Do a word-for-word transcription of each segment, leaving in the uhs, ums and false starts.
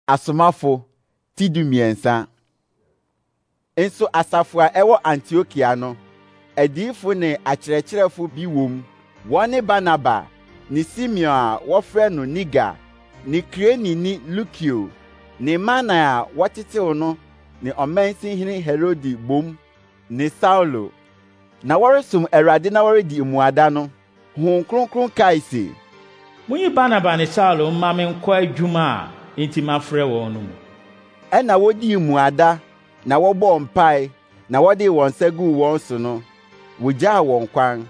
asomafo ti dumiɛnsa. Enso asafo a ɛwɔ Antiokia no, adiyifo ne akyerɛkyerɛfo bi wom. Wɔne Barnaba, ne Simeon a wɔfrɛ no Niga, ne Kireni ni Lukio, ne Mana a wɔtetew no, ne ɔmansinhene Herode bom, ne Saulo. Na wɔresom Awurade na wɔredi mmuada no, Honhom Kronkron kae se, Munyi Barnaba ne Saulo mma me nkɔ adwuma a enti mafrɛ wɔn no mu. Ɛna wodii mmuada, na wɔbɔɔ mpae, na wɔde wɔn nsa guu wɔn so no, wogyaa wɔn kwan.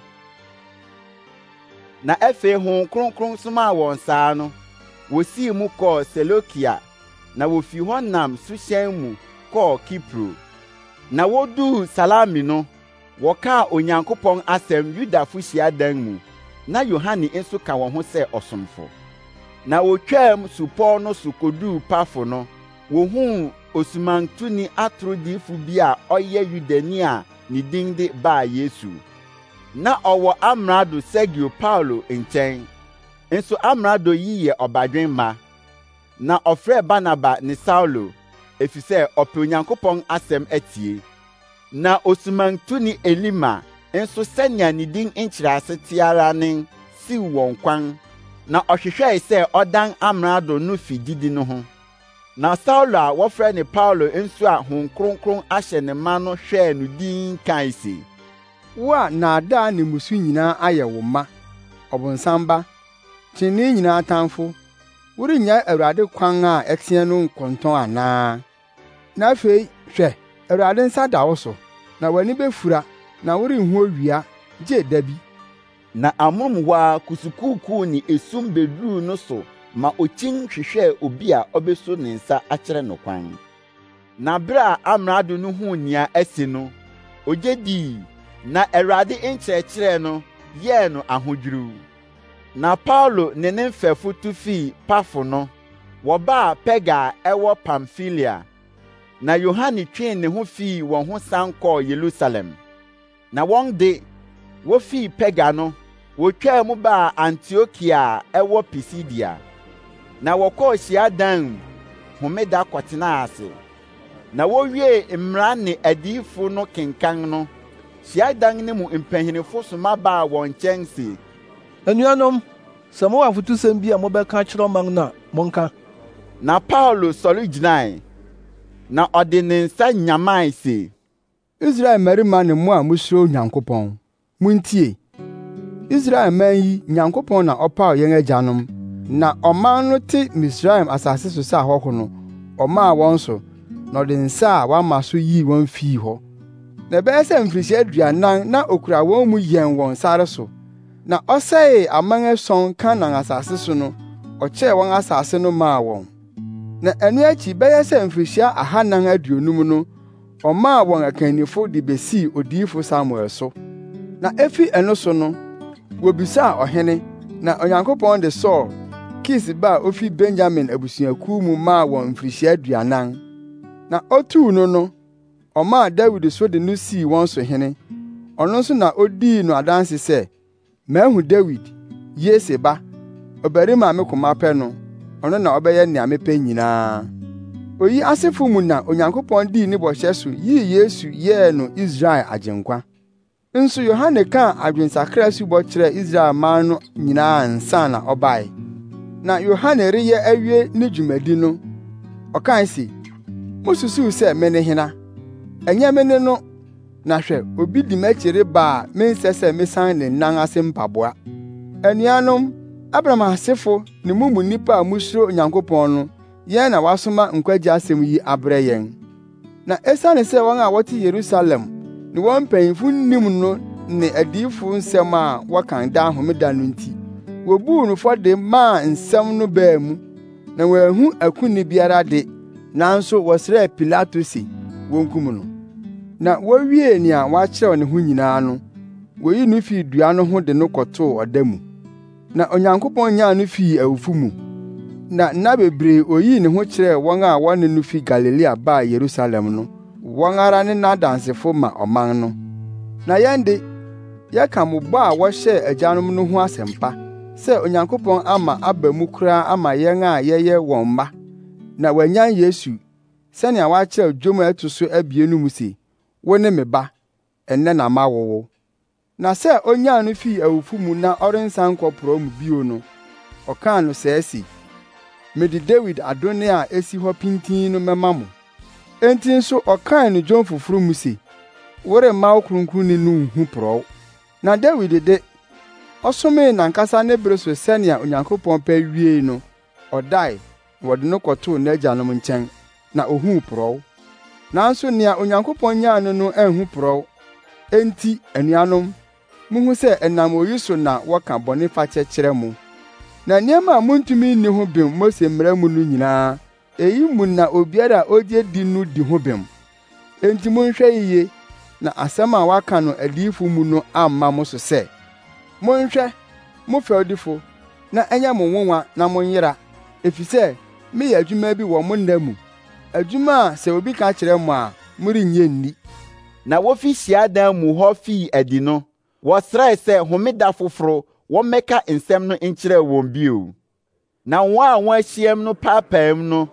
Na afei Honhom Kronkron somaa wɔn saa no, wosii mu kɔɔ Selokia, na wofi hɔ nam suhyɛn mu kɔɔ Kipro. Na woduu Salami no, wɔkaa Onyankopɔn asɛm Yudafo hyiadan mu, na Yohane nso ka wɔn ho sɛ ɔsomfo. Na wotwam supɔw no so koduu Pafo no, wohuu osumantuni atorodifo bi a ɔyɛ Yudani a ne din de Baa Yesu. Na ɔwɔ amrado Sergio Paulo nkyɛn. Nso amrado yi yɛ ɔbadwenma. Na ɔfrɛ Barnaba ne Saulo, efisɛ ɔpɛ Onyankopɔn asɛm atie. Na osumantuni Elima nso sɛnea ne din nkyerɛase tiara ne siw wɔn kwan, na ɔhwehwɛe sɛ ɔdan amrado no fi didi no ho. Na Saulo a wɔfrɛ ne Paulo nso a Honhom Kronkron ahyɛ ne ma no hwɛɛ no din kae se, wo a nnaadaa ne musu nyinaa ayɛ wo ma, ɔbonsam ba, trenee nyinaa tamfo, worennya Awurade kwan a ɛteɛ no nkɔntɔn anaa? Na afei hwɛ, Awurade nsa da wo so, na w'ani befura, na worenhu owia, gye da bi. Na amonom hɔ a kusukuukuu ne esum beduruu no so ma okyin hwehwɛɛ obi a obeso ne nsa akyerɛ no kwan. Na bere a amrado no huu nea asi no, ogye dii, na Awurade nkyerɛkyerɛ no yɛɛ no ahodwiriw. Na Paulo ne ne mfɛfo tu fii Pafo no, wɔbaa Pega a ɛwɔ Pamfilia. Na Yohane twee ne ho fii wɔn ho san kɔɔ Yerusalem. Na wɔn de, wofii Pega no, wotwaa mu baa Antiokia a ɛwɔ Pisidia. Na wɔkɔɔ hyiadan homeda kɔtenaa ase. Na wowie mmara ne adiyifo no kenkan no, hyiadan ne mu mpanyinfo soma baa wɔn nkyɛn se, Anuanom, sɛ mowɔ afotusɛm bi a mobɛka kyerɛ ɔman no a monka. Na Paulo sɔre gyinae, na ɔde ne nsa nyamae se, Israel mmarima ne mo a musuro Nyankopɔn, muntie. Israel man yi, Nyankopɔn na ɔpaw yɛn agyanom, na ɔman no te Misraim asase so sɛ ahɔho no, ɔmaa wɔn so, na ɔde nsa a wama so yii wɔn fii hɔ. Na ɛbɛyɛ sɛ mfirihyia aduanan na okura wɔn mu yɛn wɔn sare so. Na ɔsɛee aman ason Kanaan asase so no, ɔkyɛɛ wɔn asase no maa wɔn. Na ɛno akyi bɛyɛ sɛ mfirihyia ahannan aduonum no, ɔmaa wɔn akannifo de besii odiyifo Samuel so. Na efi ɛno so no, wobisaa ɔhene, na Onyankopɔn de Saul, Kis ba a ofi Benyamin abusuakuw mu maa wɔn mfirihyia aduanan. Na otuu no no, ɔmaa Dawid so de no sii wɔn so hene. Ɔno nso na odii no adanse sɛ, mahu Dawid, Yese ba, ɔbarima a me koma pɛ no, ɔno na ɔbɛyɛ nea mepɛ nyinaa. Oyi asefo mu na Onyankopɔn dii ne bɔhyɛ so yii Yesu yɛɛ no Israel agyenkwa. Nso Yohane kaa adwensakra subɔ kyerɛɛ Israel man no nyinaa nsa na ɔbae. Na Yohane reyɛ awie ne dwumadi no, ɔkae se, mususuw sɛ me ne hena? Ɛnyɛ me ne no. Na hwɛ, obi di m'akyi reba a mensɛ sɛ mesan ne nan ase mpaboa. Anuanom, Abraham asefo ne mo mu nnipa a musuro Onyankopɔn no, yɛn na wasoma nkwagye asɛm yi abrɛ yɛn. Na esiane sɛ wɔn a wɔte Yerusalem ne wɔn mpanyimfo nnim no ne adiyifo nsɛm a wɔkan da homeda no nti, wobuu no fɔde maa nsɛm no baa mu, na wɔanhu akunni biara de, nanso wɔsrɛɛ Pilato se wonkum no. Na wowie nea wɔakyerɛw ne ho nyinaa no, woyi no fii dua no ho de no kɔtoo ɔda mu. Na Onyankopɔn nyaa no fii awufo mu. Na nna bebree oyii ne ho kyerɛɛ wɔn a wɔne no fi Galilea baa Yerusalem no, wɔn ara ne n'adansefo ma ɔman no. Na yɛn de, yɛka mo bɔ a wɔhyɛɛ agyanom no ho asɛmpa, sɛ Onyankopɔn ama aba mu koraa ama yɛn a yɛyɛ wɔn mma. na wanyan Yesu sɛnea wakyerɛw dwom a ɛto so abien no mu se, wo ne me ba, ɛnnɛ na mawowo. Na sɛ onyaa no fii awufo mu na ɔrensan nkɔ porɔw mu bio no, ɔkaa no sɛɛ se, mede Dawid adonne a esi hɔ pintin no mɛma mo. Enti nso ɔkaa no dwom foforo mu se, woremma wo Kronkronni no nhu porɔw. Na Dawid de, ɔsomee nankasa ne bere so sɛnea Onyankopɔn pɛ wiei no, ɔdae, wɔde no kɔtoo n'agyanom nkyɛn, na ohuu porɔw. Nanso nea Onyankopɔn nyaa no no anhu porɔw. Enti, anuanom, muhu sɛ ɛnam oyi so na wɔka bɔne fakyɛ kyerɛ mo. Na nneɛma a muntumi nni ho bem Mose mmara mu no nyinaa, eyi mu na obiara a ogye di no di ho bem. Enti monhwɛ yiye, na asɛm a waka no adiyifo mu no amma mo so sɛ, monhwɛ, mo fɛwdifo, na ɛnyɛ mo nwonwa na monyera, efisɛ meyɛ adwuma bi wɔ mo nna mu, adwuma a sɛ obi ka kyerɛ mo a morennye nni. Na wofi hyiadan mu hɔ fii adi no, wɔsrɛe sɛ homeda foforo wɔmmɛka nsɛm no nkyerɛ wɔn bio. Na wɔn a wɔahyiam no paapaam no,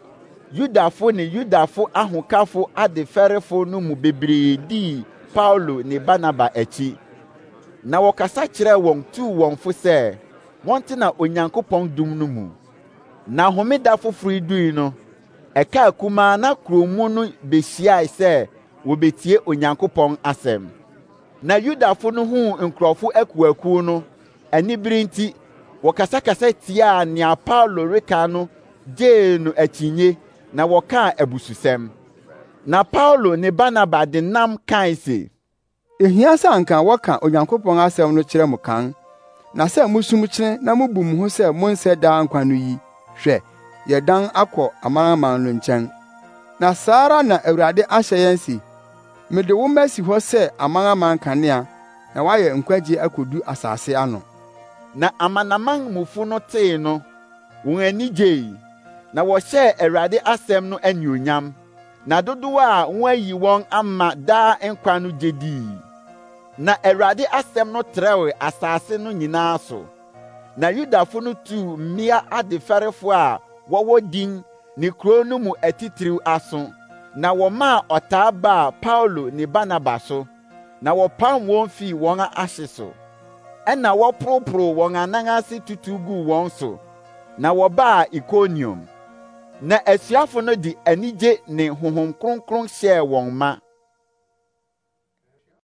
Yudafo ne Yudafo ahokafo adefɛrefo no mu bebree dii Paulo ne Barnaba akyi. Na wɔkasa kyerɛɛ wɔn tuu wɔn fo sɛ wɔntena Onyankopɔn dum no mu. Na homeda foforo dui no, ɛkaa kumaa na kurow mu no behyiae sɛ wobetie Onyankopɔn asɛm. Na Yudafo no huu nkurɔfo akuakuw no, anibere nti, wɔkasakasa tiaa nea Paulo reka no, gyee no akyinye, na wɔkaa abususɛm. Na Paulo ne Barnaba de nam kae se, ehia sɛ anka wɔka Onyankopɔn asɛm no kyerɛ mo kan, na sɛ musum kyene na mubu mo ho sɛ monsɛ daa nkwa no yi, hwɛ, yɛdan akɔ amanaman no nkyɛn. Na saa ara na Awurade ahyɛ yɛn se, mede wo mma si hɔ sɛ amanaman kanea, na woayɛ nkwagye akodu asase ano. Na amanaman mufo no tee no, wɔn ani gyei, na wɔhyɛɛ Awurade asɛm no anuonyam, na dodow a wɔayi wɔn ama daa nkwa no gye dii. Na Awurade asɛm no trɛw asase no nyinaa so. Na Yudafo no tuu mmea adefɛrefo a wɔwɔ din ne kurow no mu atitiriw aso, na wɔmaa ɔtaa baa Paulo ne Barnaba so, na wɔpam wɔn fii wɔn ahye so. Ɛna wɔporoporo wɔn anan ase tutu guu wɔn so, na wɔbaa Ikoniom. Na asuafo no de anigye ne Honhom Kronkron hyɛɛ wɔn ma.